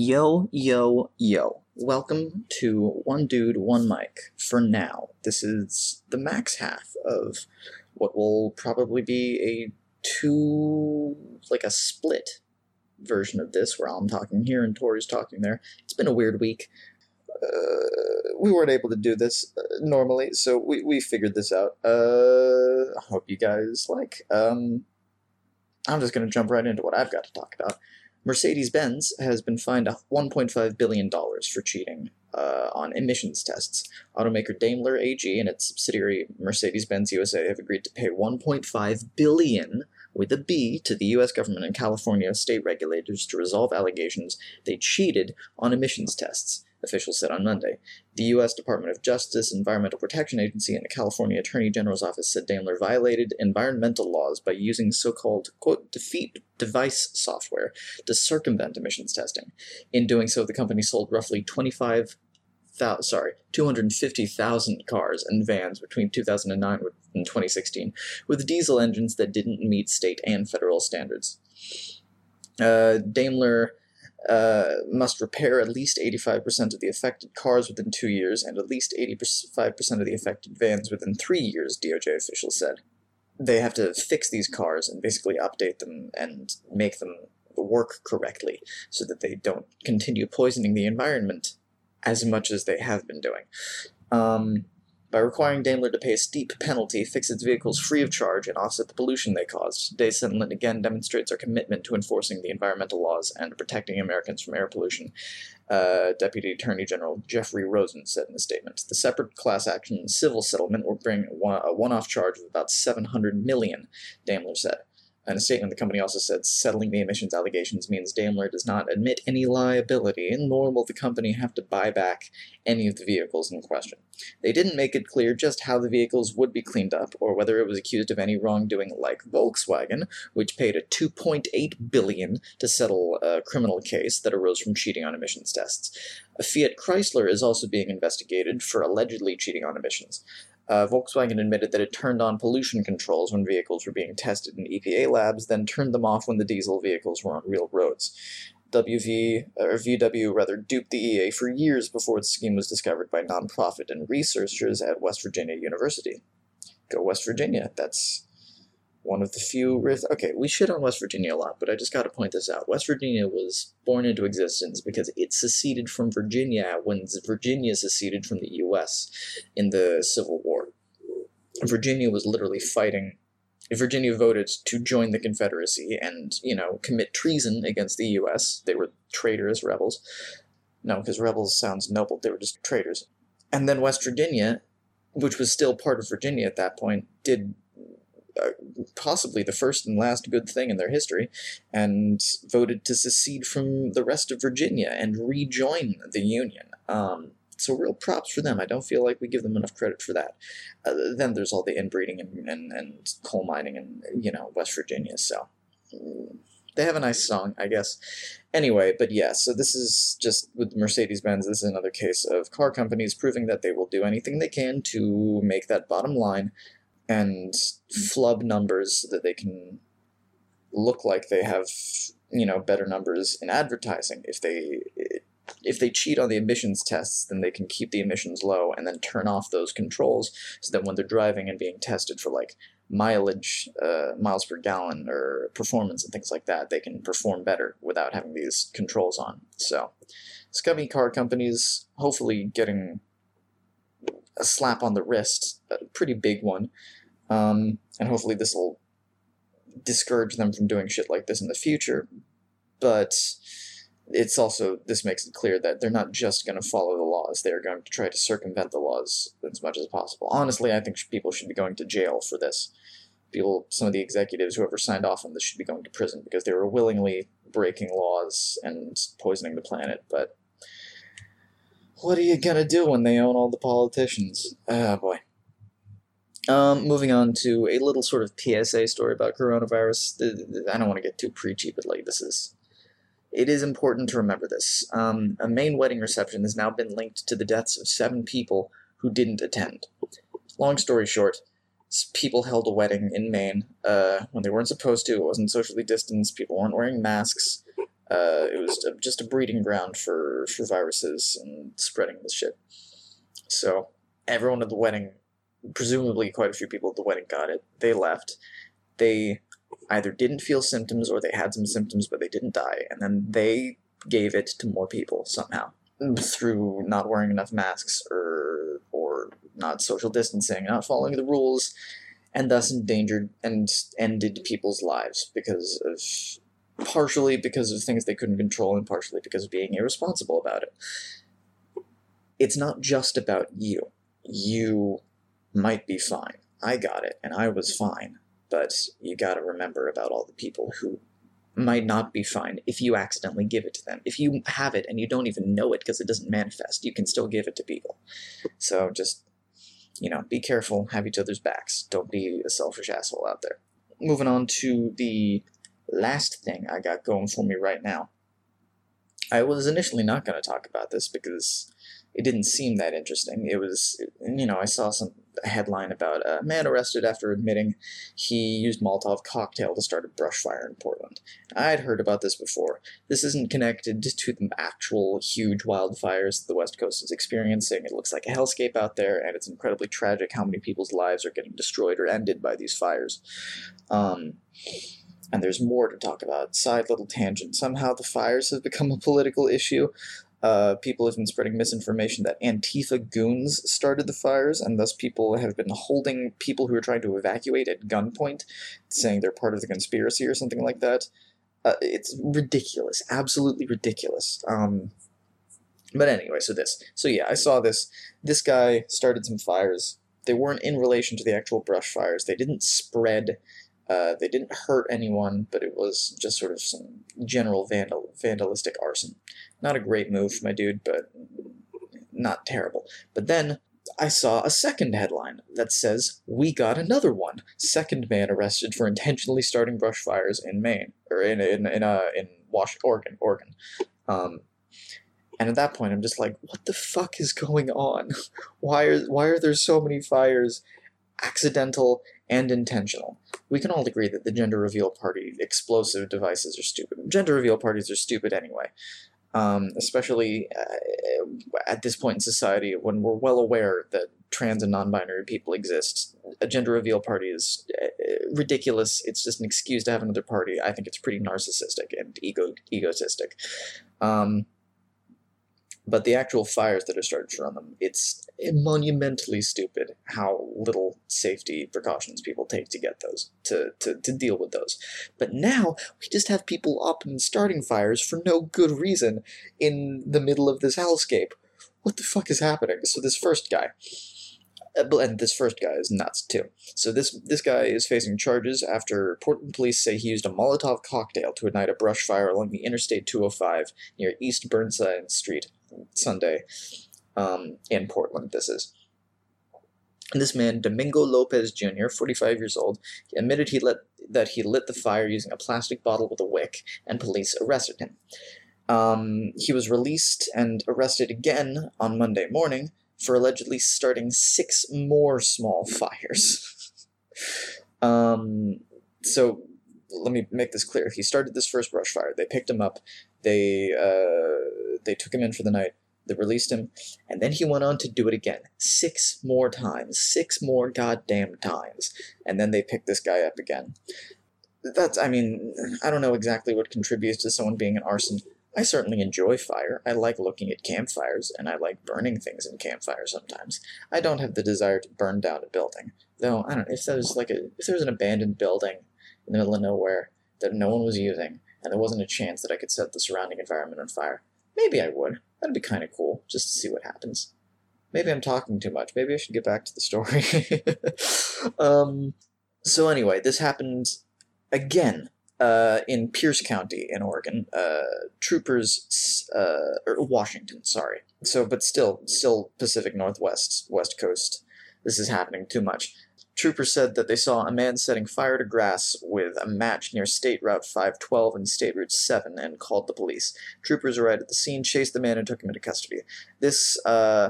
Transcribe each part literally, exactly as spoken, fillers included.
Yo, yo, yo. Welcome to One Dude, One Mic. For now, this is the max half of what will probably be a two, like a split version of this, where I'm talking here and Tori's talking there. It's been a weird week. Uh, we weren't able to do this uh, normally, so we, we figured this out. Uh, I hope you guys like. Um, I'm just going to jump right into what I've got to talk about. Mercedes-Benz has been fined one point five billion dollars for cheating uh, on emissions tests. Automaker Daimler A G and its subsidiary Mercedes-Benz U S A have agreed to pay one point five billion dollars with a B to the U S government and California state regulators to resolve allegations they cheated on emissions tests, officials said on Monday. The U S Department of Justice, Environmental Protection Agency, and the California Attorney General's office said Daimler violated environmental laws by using so-called, quote, defeat device software to circumvent emissions testing. In doing so, the company sold roughly twenty-five thousand, sorry, two hundred fifty thousand cars and vans between two thousand nine and twenty sixteen with diesel engines that didn't meet state and federal standards. Uh, Daimler Uh, must repair at least eighty-five percent of the affected cars within two years and at least eighty-five percent of the affected vans within three years, D O J officials said. They have to fix these cars and basically update them and make them work correctly so that they don't continue poisoning the environment as much as they have been doing. Um... By requiring Daimler to pay a steep penalty, fix its vehicles free of charge, and offset the pollution they caused, today's settlement again demonstrates our commitment to enforcing the environmental laws and protecting Americans from air pollution, uh, Deputy Attorney General Jeffrey Rosen said in a statement. The separate class action civil settlement will bring one, a one-off charge of about seven hundred million dollars, Daimler said. In a statement, the company also said settling the emissions allegations means Daimler does not admit any liability, nor will the company have to buy back any of the vehicles in question. They didn't make it clear just how the vehicles would be cleaned up, or whether it was accused of any wrongdoing like Volkswagen, which paid a two point eight billion dollars to settle a criminal case that arose from cheating on emissions tests. Fiat Chrysler is also being investigated for allegedly cheating on emissions. Uh, Volkswagen admitted that it turned on pollution controls when vehicles were being tested in E P A labs, then turned them off when the diesel vehicles were on real roads. W V, or V W rather, duped the E A for years before its scheme was discovered by nonprofit and researchers at West Virginia University. Go West Virginia, that's one of the few... Okay, we shit on West Virginia a lot, but I just gotta point this out. West Virginia was born into existence because it seceded from Virginia when Virginia seceded from the U S in the Civil War. Virginia was literally fighting... Virginia voted to join the Confederacy and, you know, commit treason against the U S. They were traitorous rebels. No, because rebels sounds noble. They were just traitors. And then West Virginia, which was still part of Virginia at that point, did... Uh, possibly the first and last good thing in their history, and voted to secede from the rest of Virginia and rejoin the Union. Um, so real props for them. I don't feel like we give them enough credit for that. Uh, then there's all the inbreeding and, and, and coal mining in, you know, West Virginia, so... They have a nice song, I guess. Anyway, but yeah, so this is just, with Mercedes-Benz, this is another case of car companies proving that they will do anything they can to make that bottom line and flub numbers so that they can look like they have, you know, better numbers in advertising. If they if they cheat on the emissions tests, then they can keep the emissions low and then turn off those controls so that when they're driving and being tested for, like, mileage, uh, miles per gallon, or performance and things like that, they can perform better without having these controls on. So, scummy car companies hopefully getting a slap on the wrist, a pretty big one, um, and hopefully this will discourage them from doing shit like this in the future, but it's also, this makes it clear that they're not just going to follow the laws, they're going to try to circumvent the laws as much as possible. Honestly, I think people should be going to jail for this. People, some of the executives, whoever signed off on this, should be going to prison because they were willingly breaking laws and poisoning the planet, but what are you gonna do when they own all the politicians? Ah, boy. Um, moving on to a little sort of P S A story about coronavirus. I don't want to get too preachy, but like this is... It is important to remember this. Um, a Maine wedding reception has now been linked to the deaths of seven people who didn't attend. Long story short, people held a wedding in Maine uh, when they weren't supposed to. It wasn't socially distanced. People weren't wearing masks. Uh, it was a, just a breeding ground for, for viruses and spreading this shit. So everyone at the wedding, presumably quite a few people at the wedding got it. They left. They either didn't feel symptoms or they had some symptoms but they didn't die, and then they gave it to more people somehow through not wearing enough masks or or not social distancing, not following the rules, and thus endangered and ended people's lives because of partially because of things they couldn't control and partially because of being irresponsible about it. It's not just about you. You might be fine. I got it, and I was fine. But you gotta remember about all the people who might not be fine if you accidentally give it to them. If you have it and you don't even know it because it doesn't manifest, you can still give it to people. So just, you know, be careful, have each other's backs. Don't be a selfish asshole out there. Moving on to the last thing I got going for me right now. I was initially not going to talk about this because it didn't seem that interesting. It was, you know, I saw some a headline about a man arrested after admitting he used Molotov cocktail to start a brush fire in Portland. I'd heard about this before. This isn't connected to the actual huge wildfires the West Coast is experiencing. It looks like a hellscape out there, and it's incredibly tragic how many people's lives are getting destroyed or ended by these fires. Um... And there's more to talk about. Side little tangent. Somehow the fires have become a political issue. Uh, people have been spreading misinformation that Antifa goons started the fires, and thus people have been holding people who are trying to evacuate at gunpoint, saying they're part of the conspiracy or something like that. Uh, it's ridiculous. Absolutely ridiculous. Um, but anyway, so this. So yeah, I saw this. This guy started some fires. They weren't in relation to the actual brush fires. They didn't spread... Uh, they didn't hurt anyone, but it was just sort of some general vandal vandalistic arson. Not a great move, my dude, but not terrible. But then I saw a second headline that says, "We got another one. Second man arrested for intentionally starting brush fires in Maine." Or in, in, in, uh, in Wash Oregon, Oregon. Um, and at that point, I'm just like, what the fuck is going on? Why are, why are there so many fires, accidental and intentional? We can all agree that the gender reveal party explosive devices are stupid. Gender reveal parties are stupid anyway, um, especially uh, at this point in society when we're well aware that trans and non-binary people exist. A gender reveal party is uh, ridiculous. It's just an excuse to have another party. I think it's pretty narcissistic and ego egotistic. Um, But the actual fires that are started from them, it's monumentally stupid how little safety precautions people take to get those, to, to, to deal with those. But now, we just have people up and starting fires for no good reason in the middle of this hellscape. What the fuck is happening? So this first guy, and this first guy is nuts too. So this this guy is facing charges after Portland police say he used a Molotov cocktail to ignite a brush fire along the Interstate two oh five near East Burnside Street Sunday um, in Portland. This is. And this man, Domingo Lopez Junior, forty-five years old, admitted he lit that he lit the fire using a plastic bottle with a wick, and police arrested him. Um, he was released and arrested again on Monday morning for allegedly starting six more small fires. um, so, let me make this clear. He started this first brush fire. They picked him up. They, uh, they took him in for the night. They released him. And then he went on to do it again. Six more times. Six more goddamn times. And then they picked this guy up again. That's, I mean, I don't know exactly what contributes to someone being an arson. I certainly enjoy fire. I like looking at campfires, and I like burning things in campfires sometimes. I don't have the desire to burn down a building. Though, I don't know, if there's like a, if there was an abandoned building in the middle of nowhere that no one was using, and there wasn't a chance that I could set the surrounding environment on fire, maybe I would. That'd be kind of cool, just to see what happens. Maybe I'm talking too much. Maybe I should get back to the story. um, so anyway, this happened again. Uh, in Pierce County in Oregon, uh, troopers, uh, or Washington, sorry. So, but still, still Pacific Northwest, West Coast. This is happening too much. Troopers said that they saw a man setting fire to grass with a match near State Route five twelve and State Route seven and called the police. Troopers arrived at the scene, chased the man, and took him into custody. This, uh,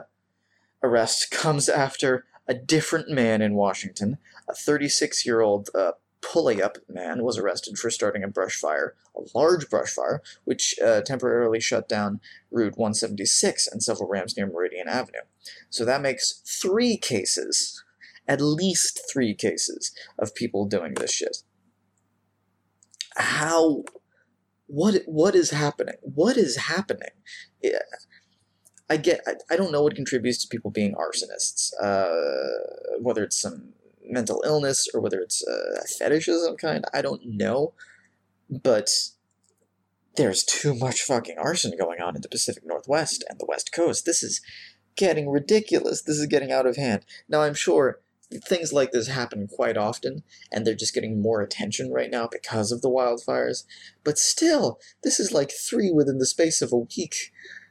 arrest comes after a different man in Washington, a thirty-six-year-old, uh, Pulayap man was arrested for starting a brush fire, a large brush fire, which uh, temporarily shut down Route one seventy-six and several ramps near Meridian Avenue. So that makes three cases, at least three cases, of people doing this shit. How... What what is happening? What is happening? Yeah. I get. I, I don't know what contributes to people being arsonists. Uh, whether it's some mental illness or whether it's a fetish of some kind, I don't know. But there's too much fucking arson going on in the Pacific Northwest and the West Coast. This is getting ridiculous. This is getting out of hand. Now, I'm sure things like this happen quite often, and they're just getting more attention right now because of the wildfires. But still, this is like three within the space of a week.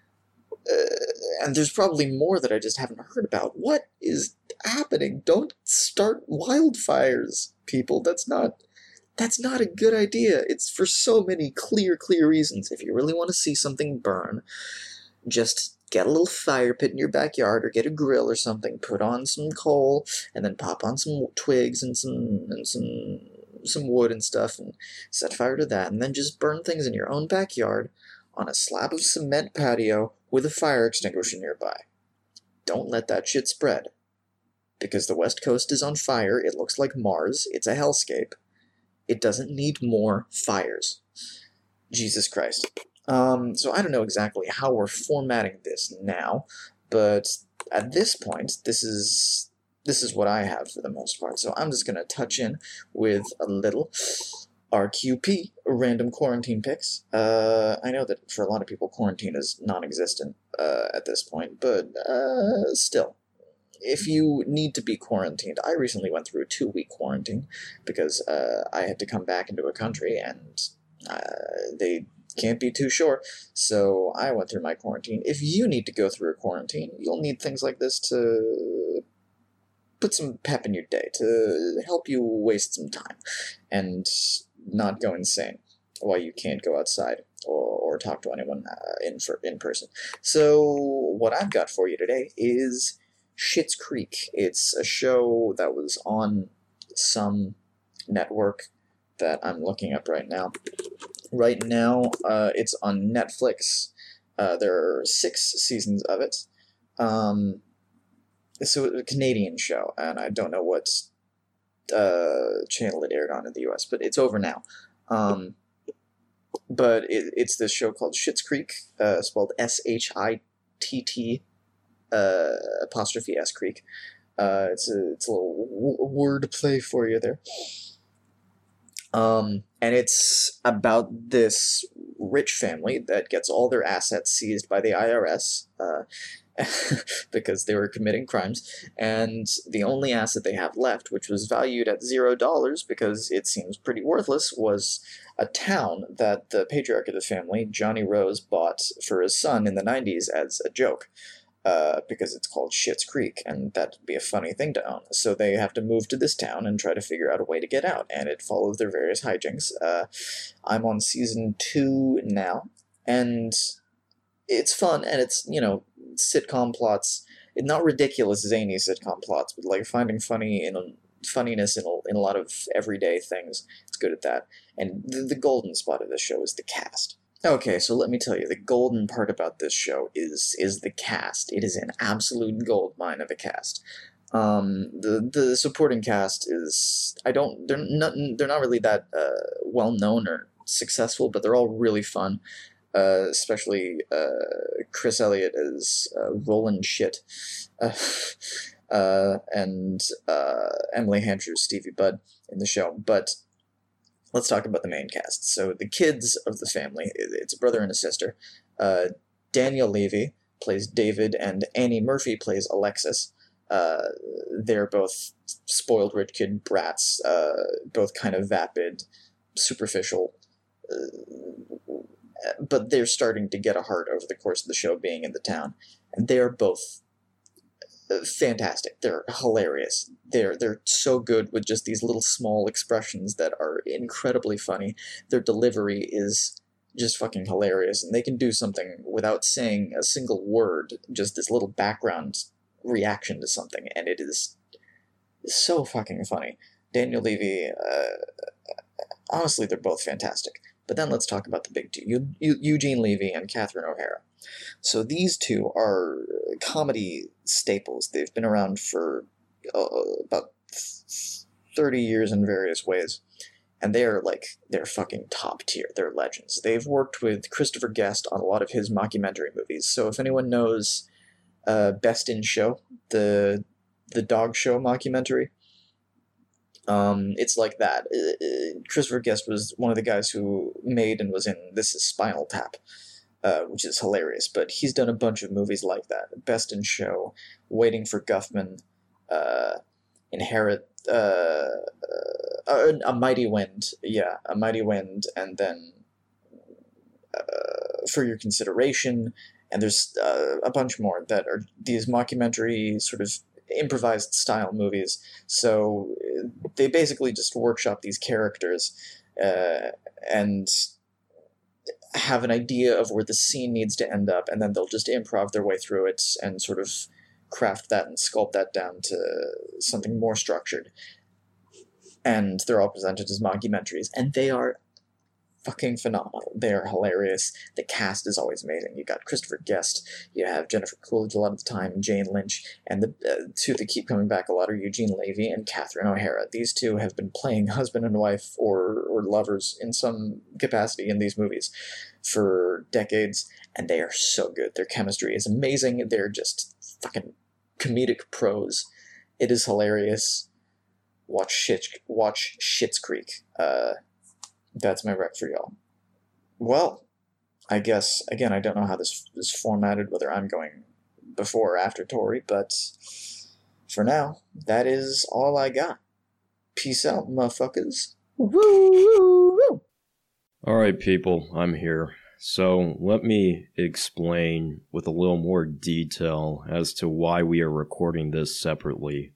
Uh, and there's probably more that I just haven't heard about. What is happening? Don't start wildfires, people. That's not... That's not a good idea. It's for so many clear, clear reasons. If you really want to see something burn, just get a little fire pit in your backyard or get a grill or something, put on some coal, and then pop on some twigs and some and some some wood and stuff and set fire to that, and then just burn things in your own backyard on a slab of cement patio with a fire extinguisher nearby. Don't let that shit spread. Because the West Coast is on fire, it looks like Mars, it's a hellscape. It doesn't need more fires. Jesus Christ. Um, so I don't know exactly how we're formatting this now, but at this point, this is this is what I have for the most part. So I'm just going to touch in with a little R Q P, random quarantine picks. Uh, I know that for a lot of people, quarantine is non-existent uh, at this point, but uh, still. If you need to be quarantined, I recently went through a two-week quarantine because uh, I had to come back into a country and uh, they can't be too sure, so I went through my quarantine. If you need to go through a quarantine, you'll need things like this to put some pep in your day, to help you waste some time and not go insane while you can't go outside or, or talk to anyone uh, in, for, in person. So what I've got for you today is Schitt's Creek. It's a show that was on some network that I'm looking up right now. Right now, uh, it's on Netflix. Uh, there are six seasons of it. Um, so it's a Canadian show, and I don't know what uh, channel it aired on in the U S, but it's over now. Um, but it, it's this show called Schitt's Creek, uh, spelled S H I T T Uh, apostrophe S Creek. Uh, it's a it's a little w- word play for you there. Um, and it's about this rich family that gets all their assets seized by the I R S uh, because they were committing crimes, and the only asset they have left, which was valued at zero dollars because it seems pretty worthless, was a town that the patriarch of the family, Johnny Rose, bought for his son in the nineties as a joke. Uh, because it's called Schitt's Creek, and that'd be a funny thing to own. So they have to move to this town and try to figure out a way to get out, and it follows their various hijinks. Uh, I'm on season two now, and it's fun, and it's, you know, sitcom plots, not ridiculous zany sitcom plots, but like finding funny in funniness in a, in a lot of everyday things. It's good at that. And the, the golden spot of this show is the cast. Okay, so let me tell you, the golden part about this show is is the cast. It is an absolute goldmine of a cast. Um, the the supporting cast is, I don't they're not they're not really that uh, well known or successful, but they're all really fun. Uh, especially uh, Chris Elliott as uh, Roland Shit, uh, uh, and uh, Emily Andrews, Stevie Budd in the show, but. Let's talk about the main cast. So the kids of the family, it's a brother and a sister. Uh, Daniel Levy plays David, and Annie Murphy plays Alexis. Uh, they're both spoiled rich kid brats, uh, both kind of vapid, superficial, uh, but they're starting to get a heart over the course of the show being in the town. And they are both fantastic. They're hilarious. They're they're so good with just these little small expressions that are incredibly funny. Their delivery is just fucking hilarious, and they can do something without saying a single word, just this little background reaction to something, and it is so fucking funny. Daniel Levy, uh, honestly, they're both fantastic. But then let's talk about the big two, Eu- Eu- Eugene Levy and Catherine O'Hara. So these two are comedy staples. They've been around for uh, about thirty years in various ways. And they're like, they're fucking top tier. They're legends. They've worked with Christopher Guest on a lot of his mockumentary movies. So if anyone knows uh, Best in Show, the the dog show mockumentary, um, it's like that. Uh, uh, Christopher Guest was one of the guys who made and was in This Is Spinal Tap, uh, which is hilarious. But he's done a bunch of movies like that. Best in Show, Waiting for Guffman, uh, Inherit, uh, uh, A Mighty Wind, yeah, A Mighty Wind, and then uh, For Your Consideration, and there's uh, a bunch more that are these mockumentary sort of improvised style movies. So they basically just workshop these characters uh, and have an idea of where the scene needs to end up, and then they'll just improv their way through it and sort of craft that and sculpt that down to something more structured. And they're all presented as mockumentaries, and they are fucking phenomenal. They are hilarious. The cast is always amazing. You got Christopher Guest, you have Jennifer Coolidge a lot of the time, Jane Lynch, and the uh, two that keep coming back a lot are Eugene Levy and Catherine O'Hara. These two have been playing husband and wife or, or lovers in some capacity in these movies for decades, and they are so good. Their chemistry is amazing. They're just fucking comedic pros. It is hilarious. Watch Shit, watch Schitt's Creek. Uh, that's my rec for y'all. Well, I guess, again, I don't know how this is formatted, whether I'm going before or after Tori, but for now, that is all I got. Peace out, motherfuckers. Woo! Alright, people, I'm here. So, let me explain with a little more detail as to why we are recording this separately.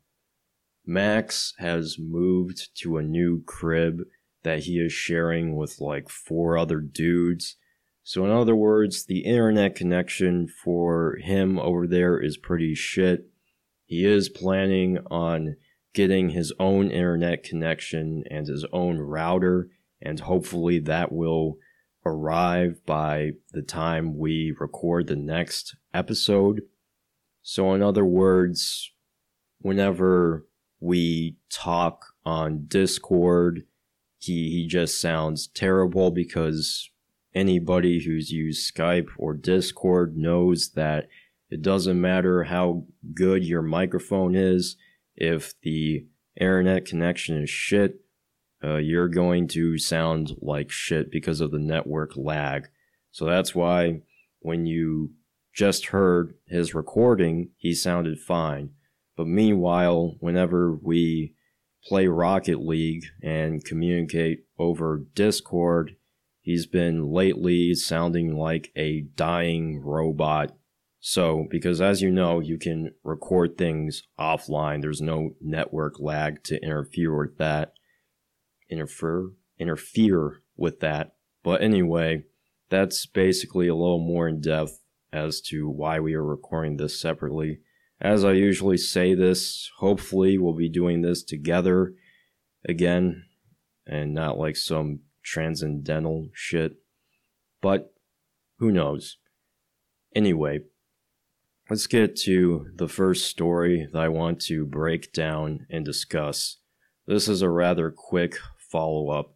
Max has moved to a new crib that he is sharing with like four other dudes. So in other words, the internet connection for him over there is pretty shit. He is planning on getting his own internet connection and his own router, and hopefully that will arrive by the time we record the next episode. So in other words, whenever we talk on Discord, he, he just sounds terrible, because anybody who's used Skype or Discord knows that it doesn't matter how good your microphone is. If the internet connection is shit, uh, you're going to sound like shit because of the network lag. So that's why when you just heard his recording, he sounded fine. But meanwhile, whenever we play Rocket League and communicate over Discord, he's been lately sounding like a dying robot. So, because as you know, you can record things offline. There's no network lag to interfere with that. Interfere? Interfere with that. But anyway, that's basically a little more in depth as to why we are recording this separately. As I usually say this, hopefully we'll be doing this together again, and not like some transcendental shit. But who knows? Anyway, let's get to the first story that I want to break down and discuss. This is a rather quick follow-up.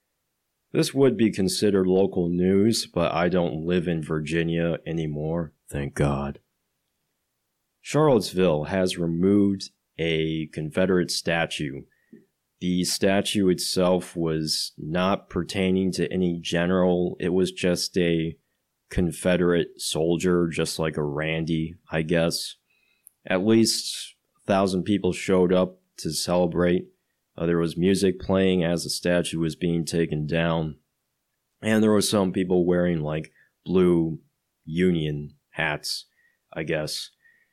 This would be considered local news, but I don't live in Virginia anymore, thank God. Charlottesville has removed a Confederate statue. The statue itself was not pertaining to any general. It was just a Confederate soldier, just like a Randy, I guess. At least a thousand people showed up to celebrate. Uh, there was music playing as the statue was being taken down. And there were some people wearing like blue Union hats, I guess.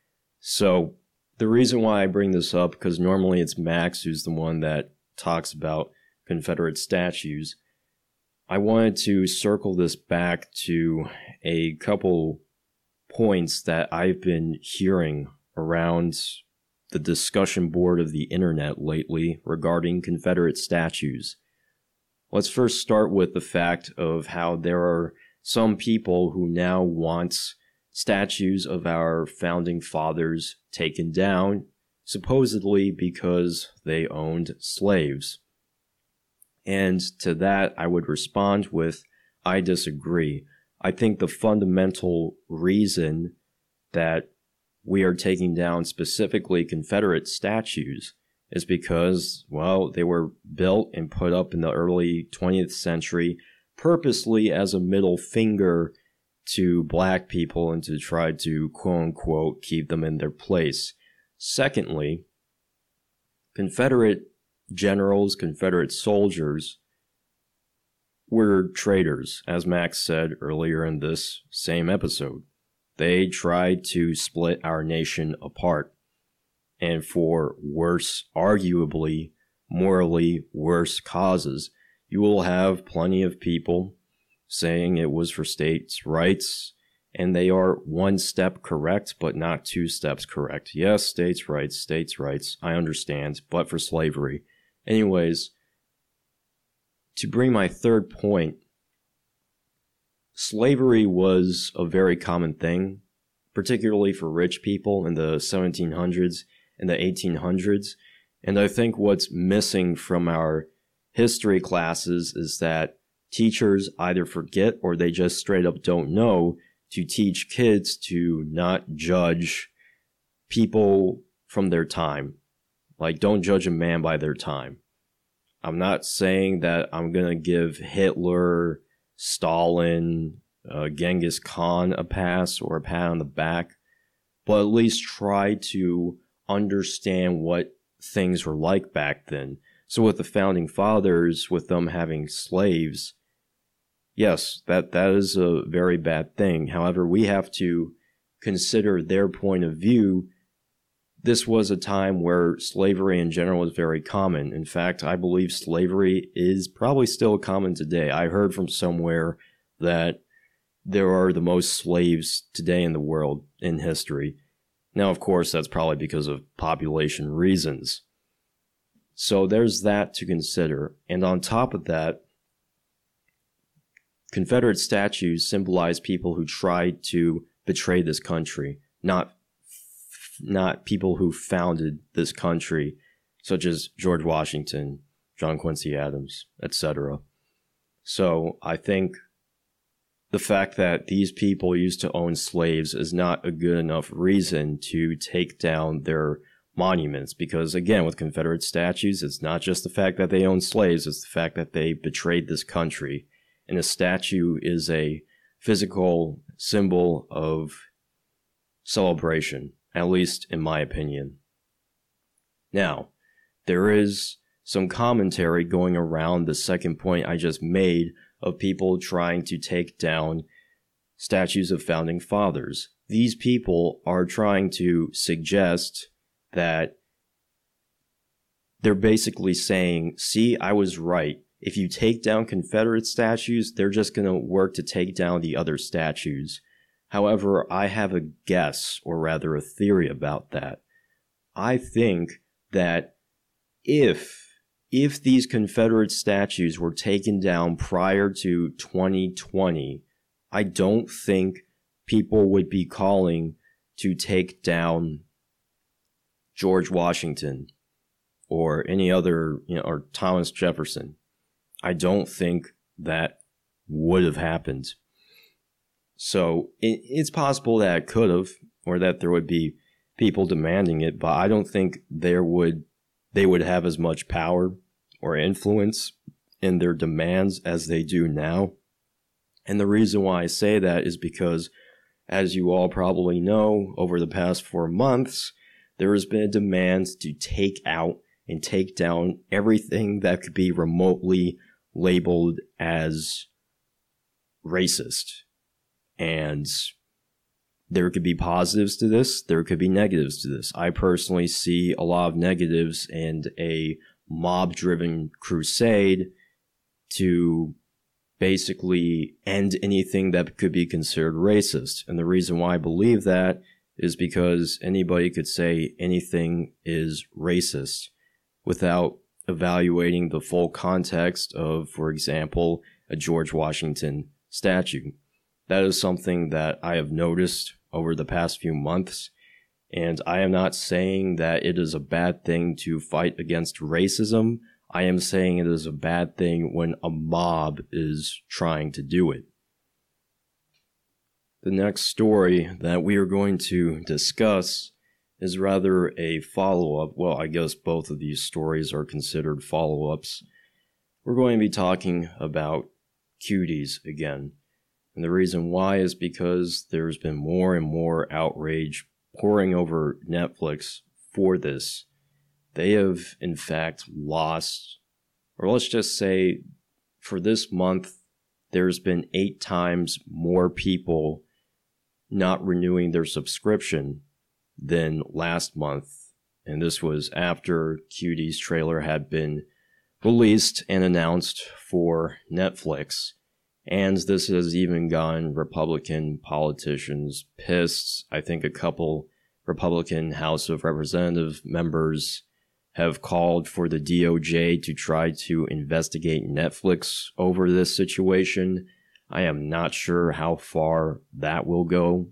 So the reason why I bring this up, because normally it's Max who's the one that talks about Confederate statues, I wanted to circle this back to a couple points that I've been hearing around the discussion board of the internet lately regarding Confederate statues. Let's first start with the fact of how there are some people who now want statues of our founding fathers taken down, supposedly because they owned slaves. And to that, I would respond with, I disagree. I think the fundamental reason that we are taking down specifically Confederate statues is because, well, they were built and put up in the early twentieth century purposely as a middle finger to black people and to try to, quote-unquote, keep them in their place. Secondly, Confederate generals, Confederate soldiers were traitors, as Max said earlier in this same episode. They tried to split our nation apart, and for worse, arguably, morally worse causes. You will have plenty of people saying it was for states' rights, and they are one step correct, but not two steps correct. Yes, states' rights, states' rights, I understand, but for slavery. Anyways, to bring my third point, slavery was a very common thing, particularly for rich people in the seventeen hundreds and the eighteen hundreds. And I think what's missing from our history classes is that teachers either forget or they just straight up don't know to teach kids to not judge people from their time. Like, don't judge a man by their time. I'm not saying that I'm going to give Hitler, Stalin, uh, Genghis Khan a pass or a pat on the back, but at least try to understand what things were like back then. So with the founding fathers, with them having slaves, yes, that, that is a very bad thing. However, we have to consider their point of view. This was a time where slavery in general was very common. In fact, I believe slavery is probably still common today. I heard from somewhere that there are the most slaves today in the world in history. Now, of course, that's probably because of population reasons. So there's that to consider. And on top of that, Confederate statues symbolize people who tried to betray this country, not not people who founded this country, such as George Washington, John Quincy Adams, et cetera. So I think the fact that these people used to own slaves is not a good enough reason to take down their monuments, because again, with Confederate statues, it's not just the fact that they owned slaves, it's the fact that they betrayed this country. And a statue is a physical symbol of celebration, at least in my opinion. Now, there is some commentary going around the second point I just made of people trying to take down statues of founding fathers. These people are trying to suggest that they're basically saying, see, I was right. If you take down Confederate statues, they're just going to work to take down the other statues. However, I have a guess, or rather a theory about that. I think that if if these Confederate statues were taken down prior to twenty twenty, I don't think people would be calling to take down George Washington or any other, you know, or Thomas Jefferson. I don't think that would have happened. So it, it's possible that it could have, or that there would be people demanding it, but I don't think there would they would have as much power or influence in their demands as they do now. And the reason why I say that is because, as you all probably know, over the past four months, there has been a demand to take out and take down everything that could be remotely labeled as racist. And there could be positives to this, there could be negatives to this. I personally see a lot of negatives and a mob-driven crusade to basically end anything that could be considered racist. And the reason why I believe that is because anybody could say anything is racist without evaluating the full context of, for example, a George Washington statue. That is something that I have noticed over the past few months, and I am not saying that it is a bad thing to fight against racism. I am saying it is a bad thing when a mob is trying to do it. The next story that we are going to discuss is rather a follow-up. Well, I guess both of these stories are considered follow-ups. We're going to be talking about cuties again. And the reason why is because there's been more and more outrage pouring over Netflix for this. They have, in fact, lost, or let's just say for this month, there's been eight times more people not renewing their subscription than last month. And this was after Cutie's trailer had been released and announced for Netflix. And this has even gotten Republican politicians pissed. I think a couple Republican House of Representative members have called for the D O J to try to investigate Netflix over this situation. I am not sure how far that will go.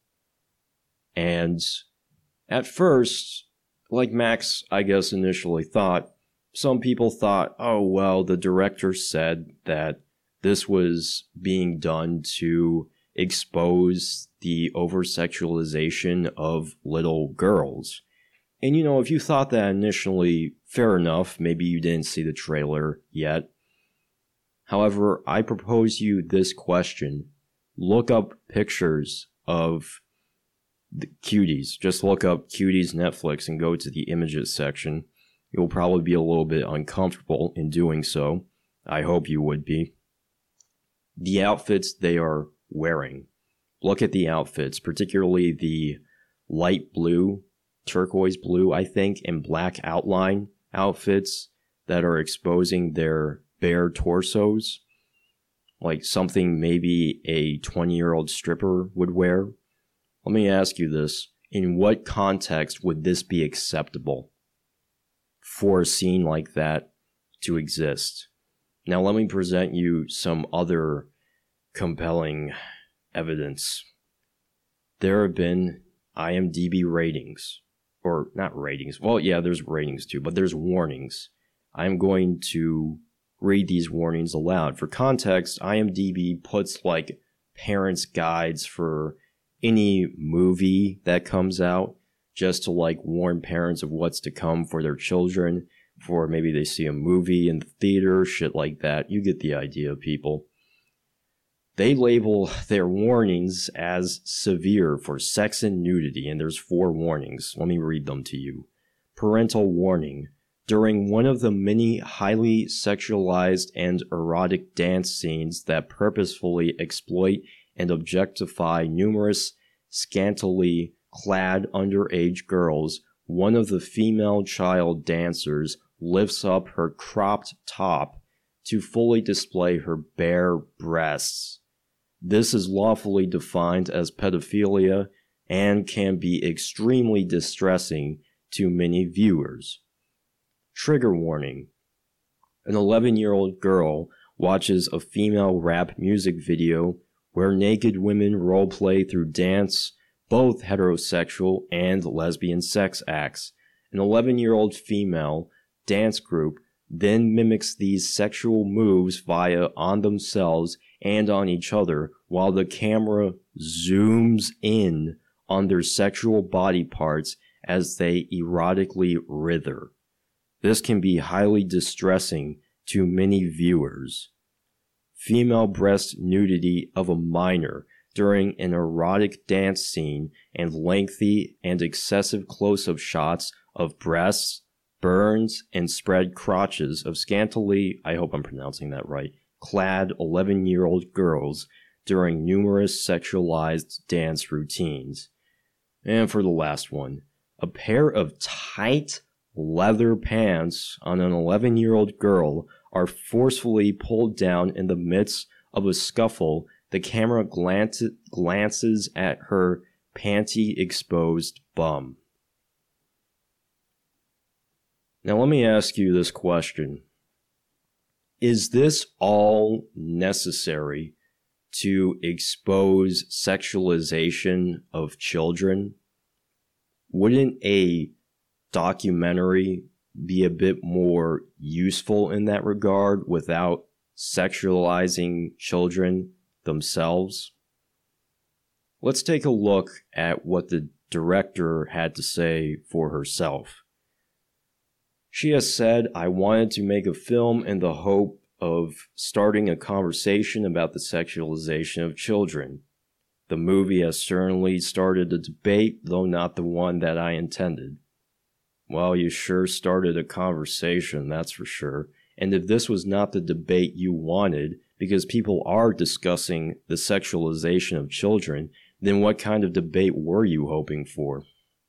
And at first, like Max, I guess, initially thought, some people thought, oh, well, the director said that this was being done to expose the over-sexualization of little girls. And, you know, if you thought that initially, fair enough. Maybe you didn't see the trailer yet. However, I propose you this question. Look up pictures of the cuties. Just look up cuties Netflix and go to the images section. You'll probably be a little bit uncomfortable in doing so. I hope you would be. The outfits they are wearing. Look at the outfits, particularly the light blue, turquoise blue, I think, and black outline outfits that are exposing their bare torsos. Like something maybe a twenty-year-old stripper would wear. Let me ask you this. In what context would this be acceptable for a scene like that to exist? Now let me present you some other compelling evidence. There have been I M D B ratings, or not ratings, well yeah there's ratings too, but there's warnings. I'm going to read these warnings aloud. For context, I M D B puts like parents' guides for any movie that comes out, just to like warn parents of what's to come for their children, for maybe they see a movie in the theater, shit like that. You get the idea, people. They label their warnings as severe for sex and nudity, and there's four warnings. Let me read them to you. Parental warning. During one of the many highly sexualized and erotic dance scenes that purposefully exploit and objectify numerous scantily clad underage girls, one of the female child dancers lifts up her cropped top to fully display her bare breasts. This is lawfully defined as pedophilia and can be extremely distressing to many viewers. Trigger warning. An eleven-year-old girl watches a female rap music video where naked women roleplay through dance, both heterosexual and lesbian sex acts. An eleven-year-old female dance group then mimics these sexual moves via on themselves and on each other while the camera zooms in on their sexual body parts as they erotically writher. This can be highly distressing to many viewers. Female breast nudity of a minor during an erotic dance scene and lengthy and excessive close-up shots of breasts, burns, and spread crotches of scantily, I hope I'm pronouncing that right, clad eleven-year-old girls during numerous sexualized dance routines. And for the last one, a pair of tight leather pants on an eleven-year-old girl are forcefully pulled down in the midst of a scuffle. The camera glance- glances at her panty-exposed bum. Now let me ask you this question. Is this all necessary to expose sexualization of children? Wouldn't a documentary be a bit more useful in that regard without sexualizing children themselves? Let's take a look at what the director had to say for herself. She has said, "I wanted to make a film in the hope of starting a conversation about the sexualization of children. The movie has certainly started a debate, though not the one that I intended." Well, you sure started a conversation, that's for sure. And if this was not the debate you wanted, because people are discussing the sexualization of children, then what kind of debate were you hoping for?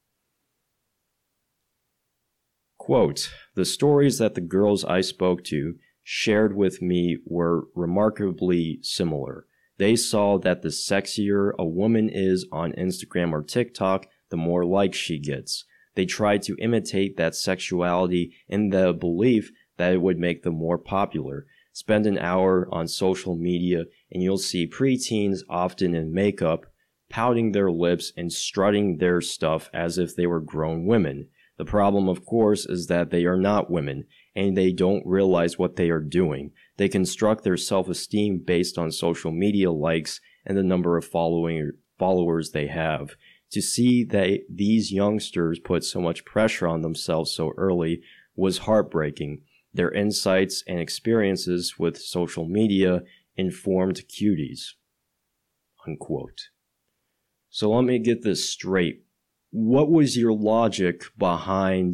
Quote, "The stories that the girls I spoke to shared with me were remarkably similar. They saw that the sexier a woman is on Instagram or TikTok, the more likes she gets. They tried to imitate that sexuality in the belief that it would make them more popular. Spend an hour on social media and you'll see preteens, often in makeup, pouting their lips and strutting their stuff as if they were grown women. The problem, of course, is that they are not women, and they don't realize what they are doing. They construct their self-esteem based on social media likes and the number of following followers they have. To see that these youngsters put so much pressure on themselves so early was heartbreaking. Their insights and experiences with social media informed cuties." Unquote. So let me get this straight. What was your logic behind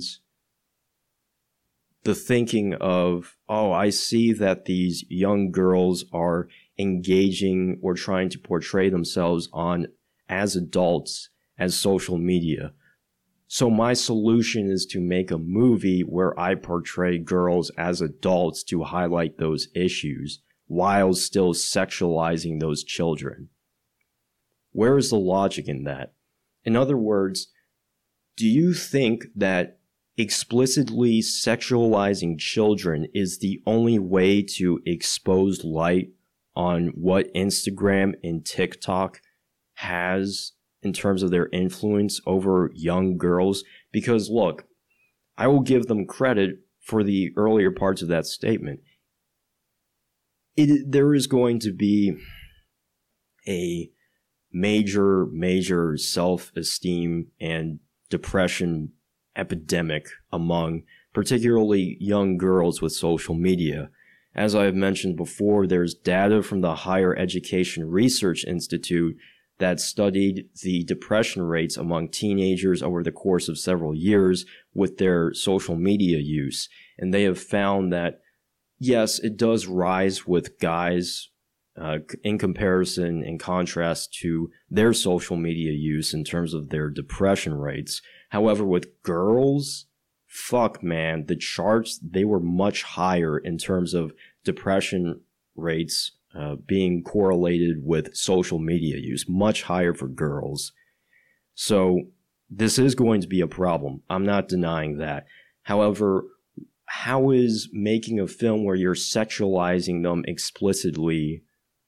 the thinking of, oh, I see that these young girls are engaging or trying to portray themselves on as adults as social media. So my solution is to make a movie where I portray girls as adults to highlight those issues while still sexualizing those children. Where is the logic in that? In other words, do you think that explicitly sexualizing children is the only way to expose light on what Instagram and TikTok has in terms of their influence over young girls? Because look, I will give them credit for the earlier parts of that statement. It, there is going to be a major, major self-esteem and depression epidemic among particularly young girls with social media. As I have mentioned before, there's data from the Higher Education Research Institute that studied the depression rates among teenagers over the course of several years with their social media use. And they have found that, yes, it does rise with guys uh, in comparison, in contrast to their social media use in terms of their depression rates. However, with girls, fuck, man, the charts, they were much higher in terms of depression rates uh, being correlated with social media use, much higher for girls. So this is going to be a problem. I'm not denying that. However, how is making a film where you're sexualizing them explicitly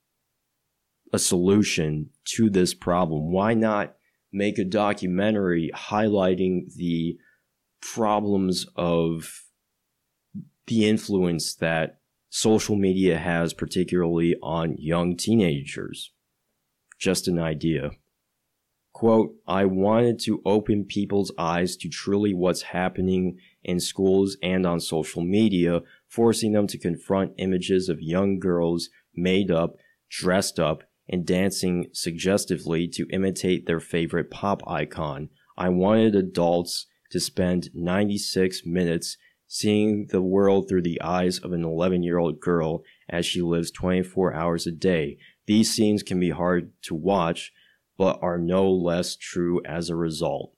a solution to this problem? Why not make a documentary highlighting the problems of the influence that social media has, particularly on young teenagers? Just an idea. Quote, "I wanted to open people's eyes to truly what's happening in schools and on social media, forcing them to confront images of young girls made up, dressed up, and dancing suggestively to imitate their favorite pop icon. I wanted adults to spend ninety-six minutes seeing the world through the eyes of an eleven-year-old girl as she lives twenty-four hours a day. These scenes can be hard to watch, but are no less true as a result."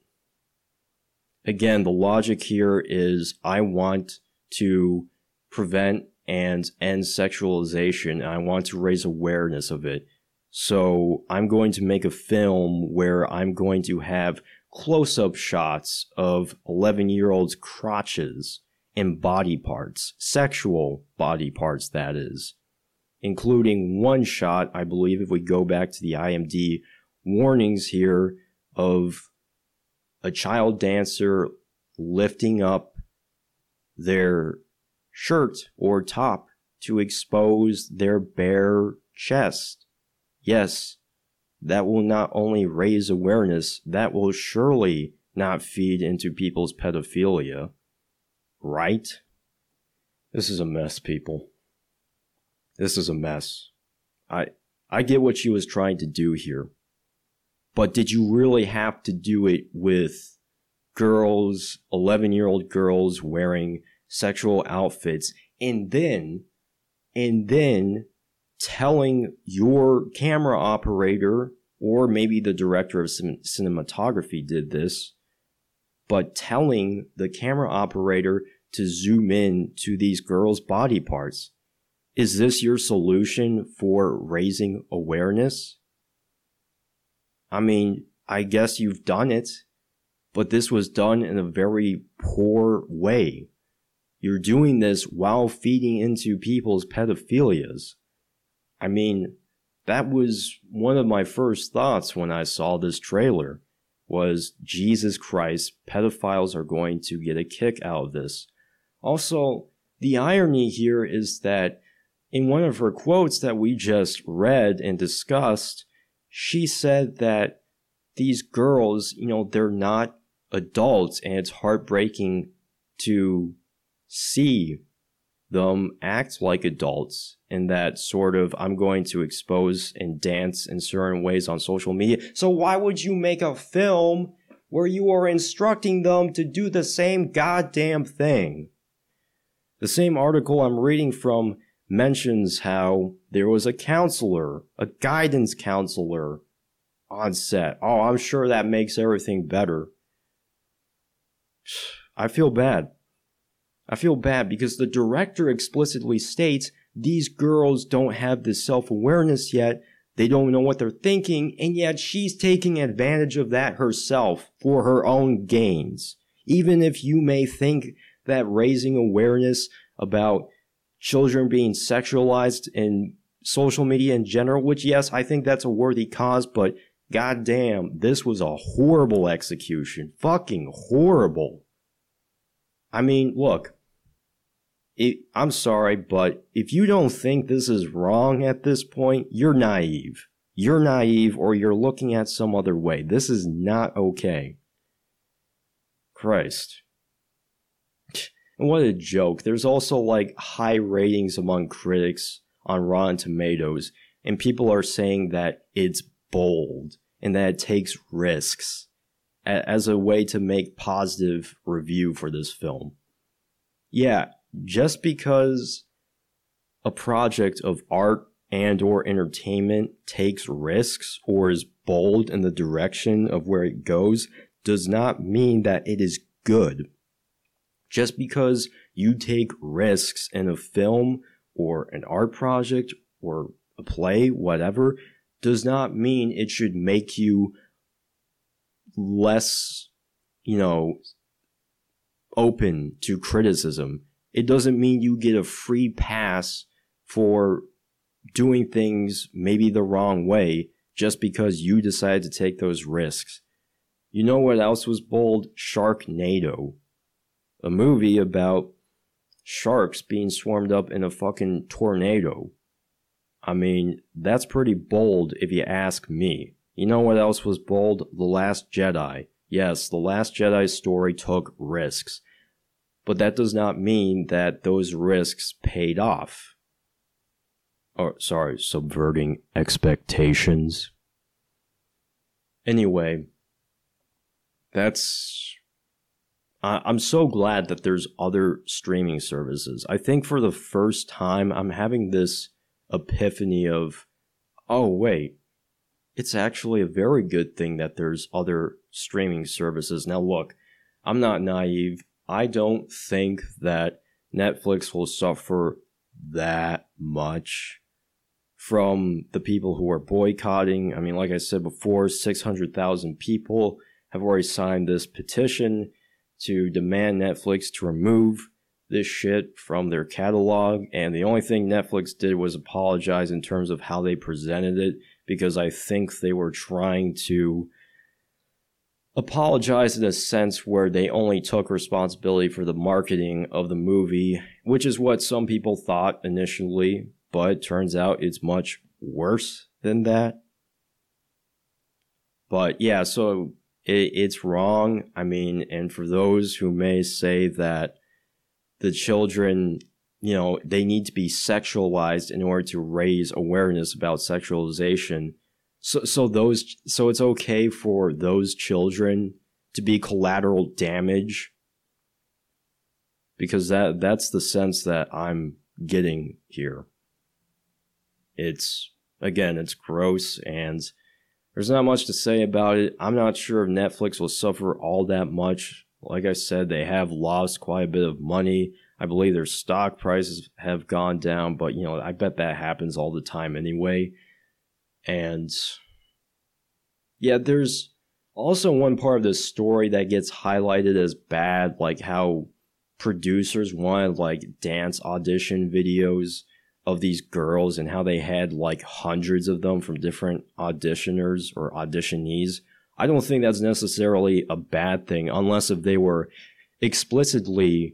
Again, the logic here is I want to prevent and end sexualization, and I want to raise awareness of it. So I'm going to make a film where I'm going to have close-up shots of eleven-year-olds' crotches and body parts, sexual body parts, that is, including one shot, I believe, if we go back to the I M D B warnings here, of a child dancer lifting up their shirt or top to expose their bare chest. Yes, that will not only raise awareness, that will surely not feed into people's pedophilia. Right? This is a mess, people. This is a mess. I I get what she was trying to do here. But did you really have to do it with girls, eleven-year-old girls wearing sexual outfits, and then, and then telling your camera operator, or maybe the director of cin- cinematography did this, but telling the camera operator to zoom in to these girls' body parts? Is this your solution for raising awareness? I mean, I guess you've done it, but this was done in a very poor way. You're doing this while feeding into people's pedophilias. I mean, that was one of my first thoughts when I saw this trailer, was, Jesus Christ, pedophiles are going to get a kick out of this. Also, the irony here is that in one of her quotes that we just read and discussed, she said that these girls, you know, they're not adults, and it's heartbreaking to see them act like adults, and that sort of, I'm going to expose and dance in certain ways on social media. So why would you make a film where you are instructing them to do the same goddamn thing? The same article I'm reading from mentions how there was a counselor, a guidance counselor on set. Oh, I'm sure that makes everything better. I feel bad. I feel bad because the director explicitly states these girls don't have this self-awareness yet. They don't know what they're thinking, and yet she's taking advantage of that herself for her own gains. Even if you may think that raising awareness about children being sexualized in social media in general, which, yes, I think that's a worthy cause, but goddamn, this was a horrible execution. Fucking horrible. I mean, look, it, I'm sorry, but if you don't think this is wrong at this point, you're naive. You're naive, or you're looking at some other way. This is not okay. Christ. And what a joke. There's also like high ratings among critics on Rotten Tomatoes, and people are saying that it's bold and that it takes risks as a way to make positive review for this film. Yeah, just because a project of art and or entertainment takes risks or is bold in the direction of where it goes does not mean that it is good. Just because you take risks in a film or an art project or a play, whatever, does not mean it should make you less, you know, open to criticism. It doesn't mean you get a free pass for doing things maybe the wrong way just because you decided to take those risks. You know what else was bold? Sharknado. A movie about sharks being swarmed up in a fucking tornado. I mean, that's pretty bold if you ask me. You know what else was bold? The Last Jedi. Yes, The Last Jedi story took risks. But that does not mean that those risks paid off. Or, sorry, subverting expectations. Anyway, that's... I- I'm so glad that there's other streaming services. I think for the first time, I'm having this epiphany of, oh, wait, it's actually a very good thing that there's other streaming services. Now, look, I'm not naive. I don't think that Netflix will suffer that much from the people who are boycotting. I mean, like I said before, six hundred thousand people have already signed this petition to demand Netflix to remove this shit from their catalog. And the only thing Netflix did was apologize in terms of how they presented it, because I think they were trying to apologize in a sense where they only took responsibility for the marketing of the movie, which is what some people thought initially, but it turns out it's much worse than that. But yeah, so it, it's wrong. I mean, and for those who may say that the children, you know, they need to be sexualized in order to raise awareness about sexualization. So, so those, so it's okay for those children to be collateral damage, because that that's the sense that I'm getting here. It's, again, it's gross, and there's not much to say about it. I'm not sure if Netflix will suffer all that much. Like I said, they have lost quite a bit of money. I believe their stock prices have gone down, but, you know, I bet that happens all the time anyway. And yeah, there's also one part of this story that gets highlighted as bad, like how producers wanted like dance audition videos of these girls and how they had like hundreds of them from different auditioners or auditionees. I don't think that's necessarily a bad thing, unless if they were explicitly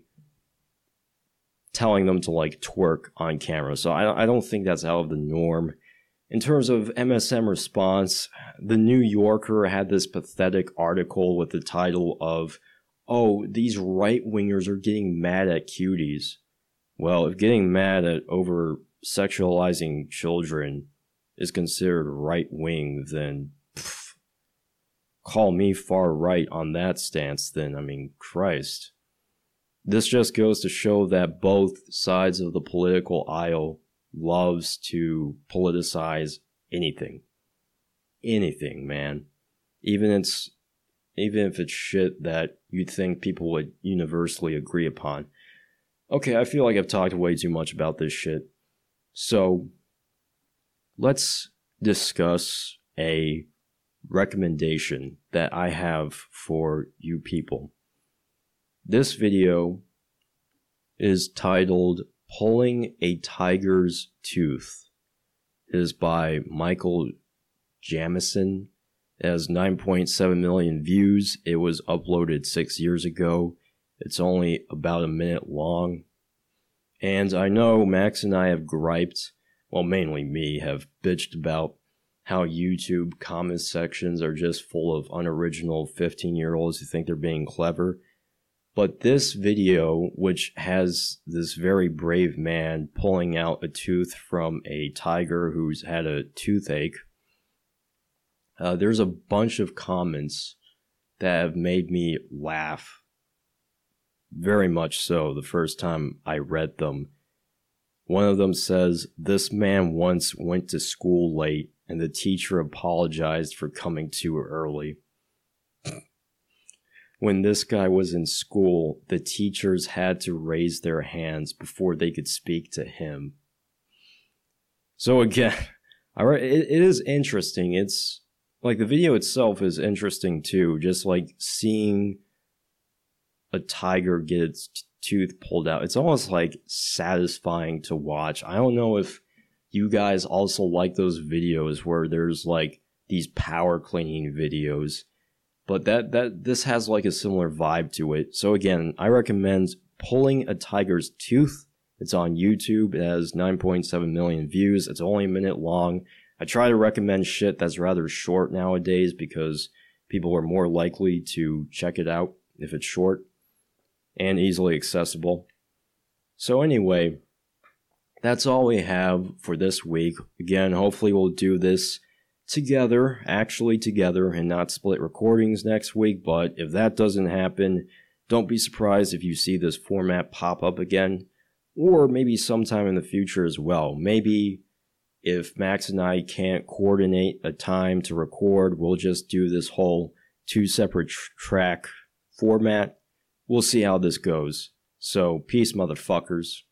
telling them to like twerk on camera. So I, I don't think that's out of the norm. In terms of M S M response, The New Yorker had this pathetic article with the title of, "Oh, these right-wingers are getting mad at cuties." Well, if getting mad at over sexualizing children is considered right-wing, then pff, call me far right on that stance then. I mean, Christ. This just goes to show that both sides of the political aisle loves to politicize anything. Anything, man. Even it's even if it's shit that you'd think people would universally agree upon. Okay, I feel like I've talked way too much about this shit. So, let's discuss a recommendation that I have for you people. This video is titled Pulling a Tiger's Tooth. It is by Michael Jamison. It has nine point seven million views. It was uploaded six years ago. It's only about a minute long. And I know Max and I have griped, well, mainly me, have bitched about how YouTube comment sections are just full of unoriginal fifteen-year-olds who think they're being clever. But this video, which has this very brave man pulling out a tooth from a tiger who's had a toothache, uh, there's a bunch of comments that have made me laugh. Very much so the first time I read them. One of them says, "This man once went to school late and the teacher apologized for coming too early." When this guy was in school, the teachers had to raise their hands before they could speak to him. So again, it is interesting. It's like the video itself is interesting too. Just like seeing a tiger get its t- tooth pulled out. It's almost like satisfying to watch. I don't know if you guys also like those videos where there's like these power cleaning videos. But that, that this has like a similar vibe to it. So again, I recommend Pulling a Tiger's Tooth. It's on YouTube. It has nine point seven million views. It's only a minute long. I try to recommend shit that's rather short nowadays because people are more likely to check it out if it's short and easily accessible. So anyway, that's all we have for this week. Again, hopefully we'll do this together, actually together, and not split recordings next week. But if that doesn't happen, don't be surprised if you see this format pop up again, or maybe sometime in the future as well. Maybe if Max and I can't coordinate a time to record, we'll just do this whole two separate tr- track format. We'll see how this goes. So, peace, motherfuckers.